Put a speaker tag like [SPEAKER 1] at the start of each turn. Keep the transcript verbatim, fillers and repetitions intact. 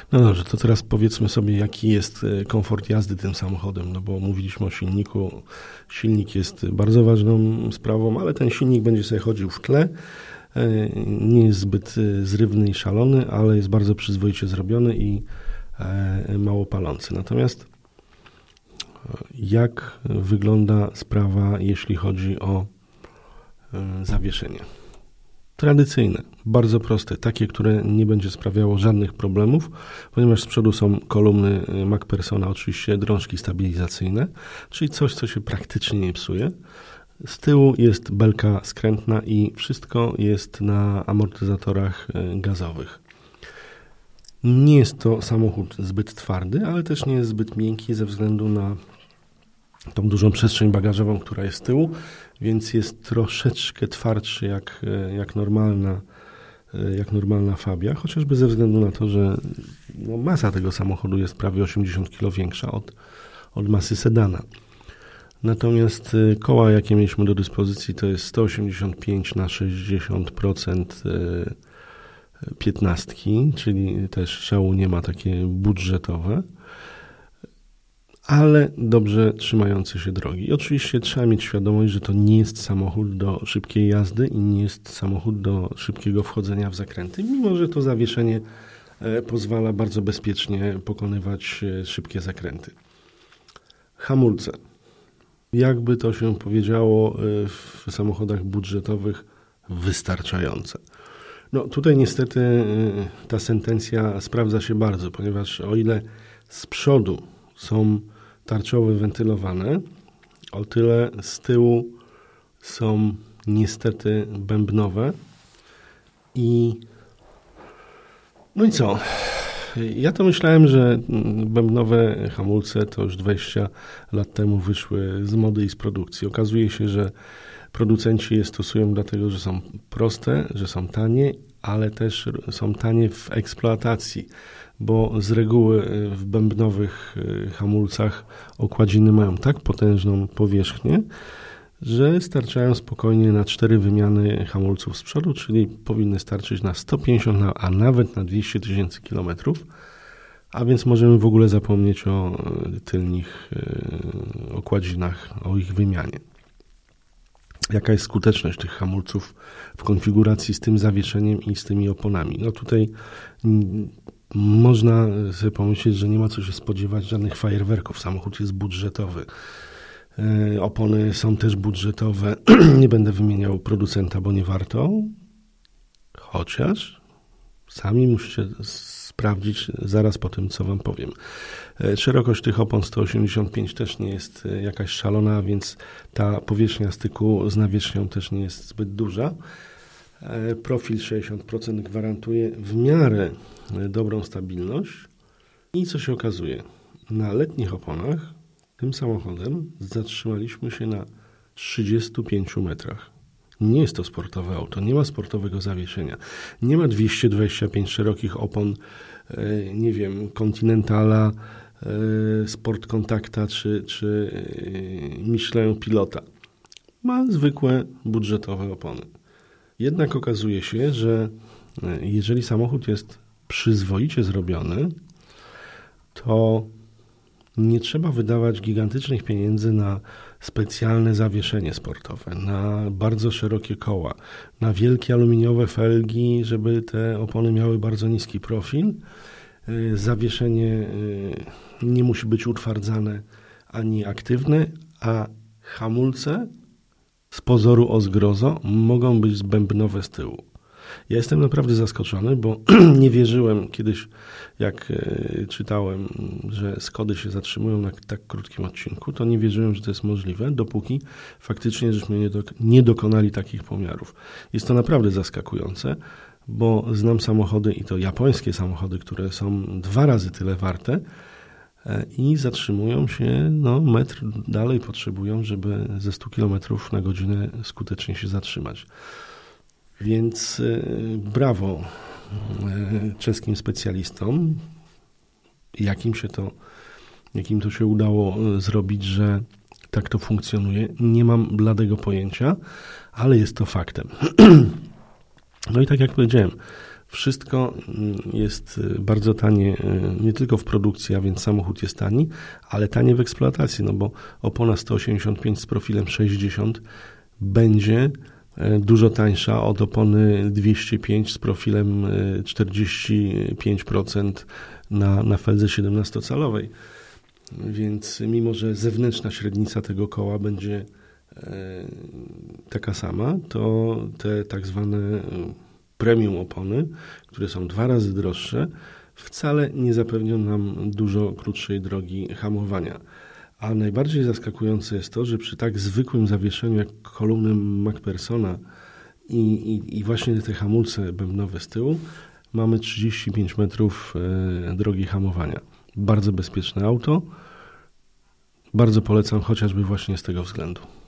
[SPEAKER 1] No dobrze, to teraz powiedzmy sobie, jaki jest komfort jazdy tym samochodem, no bo mówiliśmy o silniku. Silnik jest bardzo ważną sprawą, ale ten silnik będzie sobie chodził w tle. Nie jest zbyt zrywny i szalony, ale jest bardzo przyzwoicie zrobiony i mało palący. Natomiast jak wygląda sprawa, jeśli chodzi o zawieszenie? Tradycyjne, bardzo proste, takie, które nie będzie sprawiało żadnych problemów, ponieważ z przodu są kolumny MacPhersona, oczywiście drążki stabilizacyjne, czyli coś, co się praktycznie nie psuje. Z tyłu jest belka skrętna i wszystko jest na amortyzatorach gazowych. Nie jest to samochód zbyt twardy, ale też nie jest zbyt miękki ze względu na tą dużą przestrzeń bagażową, która jest z tyłu, więc jest troszeczkę twardszy jak, jak, normalna, jak normalna Fabia, chociażby ze względu na to, że no, masa tego samochodu jest prawie osiemdziesiąt kilogramów większa od, od masy sedana. Natomiast koła, jakie mieliśmy do dyspozycji, to jest sto osiemdziesiąt pięć na sześćdziesiąt procent piętnastki, czyli też szału nie ma, takie budżetowe, ale dobrze trzymające się drogi. I oczywiście trzeba mieć świadomość, że to nie jest samochód do szybkiej jazdy i nie jest samochód do szybkiego wchodzenia w zakręty, mimo że to zawieszenie pozwala bardzo bezpiecznie pokonywać szybkie zakręty. Hamulce. Jakby to się powiedziało w samochodach budżetowych, wystarczające. No tutaj niestety ta sentencja sprawdza się bardzo, ponieważ o ile z przodu są tarczowe wentylowane, o tyle z tyłu są niestety bębnowe. I no i co? Ja to myślałem, że bębnowe hamulce to już dwadzieścia lat temu wyszły z mody i z produkcji. Okazuje się, że producenci je stosują dlatego, że są proste, że są tanie, ale też są tanie w eksploatacji, bo z reguły w bębnowych hamulcach okładziny mają tak potężną powierzchnię, że starczają spokojnie na cztery wymiany hamulców z przodu, czyli powinny starczyć na sto pięćdziesiąt, a nawet na dwieście tysięcy kilometrów, a więc możemy w ogóle zapomnieć o tylnych okładzinach, o ich wymianie. Jaka jest skuteczność tych hamulców w konfiguracji z tym zawieszeniem i z tymi oponami? No tutaj można sobie pomyśleć, że nie ma co się spodziewać żadnych fajerwerków. Samochód jest budżetowy. Opony są też budżetowe. Nie będę wymieniał producenta, bo nie warto. Chociaż sami musicie sprawdzić zaraz po tym, co wam powiem. Szerokość tych opon sto osiemdziesiąt pięć też nie jest jakaś szalona, więc ta powierzchnia styku z nawierzchnią też nie jest zbyt duża. Profil sześćdziesiąt procent gwarantuje w miarę dobrą stabilność. I co się okazuje? Na letnich oponach tym samochodem zatrzymaliśmy się na trzydziestu pięciu metrach. Nie jest to sportowe auto, nie ma sportowego zawieszenia. Nie ma dwieście dwadzieścia pięć szerokich opon, nie wiem, Continentala, Sport Contacta czy, czy Michelin Pilota. Ma zwykłe, budżetowe opony. Jednak okazuje się, że jeżeli samochód jest przyzwoicie zrobiony, to nie trzeba wydawać gigantycznych pieniędzy na specjalne zawieszenie sportowe, na bardzo szerokie koła, na wielkie aluminiowe felgi, żeby te opony miały bardzo niski profil. Zawieszenie nie musi być utwardzane ani aktywne, a hamulce z pozoru o zgrozo mogą być bębnowe z tyłu. Ja jestem naprawdę zaskoczony, bo nie wierzyłem kiedyś, jak czytałem, że Skody się zatrzymują na tak krótkim odcinku, to nie wierzyłem, że to jest możliwe, dopóki faktycznie żeśmy nie, do, nie dokonali takich pomiarów. Jest to naprawdę zaskakujące, bo znam samochody, i to japońskie samochody, które są dwa razy tyle warte i zatrzymują się, no metr dalej potrzebują, żeby ze stu kilometrów na godzinę skutecznie się zatrzymać. Więc brawo czeskim specjalistom, jakim się to, jakim to się udało zrobić, że tak to funkcjonuje. Nie mam bladego pojęcia, ale jest to faktem. No i tak jak powiedziałem, Wszystko jest bardzo tanie, nie tylko w produkcji, a więc samochód jest tani, ale tanie w eksploatacji, no bo opona sto osiemdziesiąt pięć z profilem sześćdziesiąt będzie dużo tańsza od opony dwieście pięć z profilem czterdzieści pięć procent na, na feldze siedemnastocalowej. Więc mimo, że zewnętrzna średnica tego koła będzie e, taka sama, to te tak zwane premium opony, które są dwa razy droższe, wcale nie zapewnią nam dużo krótszej drogi hamowania. A najbardziej zaskakujące jest to, że przy tak zwykłym zawieszeniu jak kolumny Macphersona i, i, i właśnie te hamulce bębnowe z tyłu mamy trzydzieści pięć metrów e, drogi hamowania. Bardzo bezpieczne auto. Bardzo polecam chociażby właśnie z tego względu.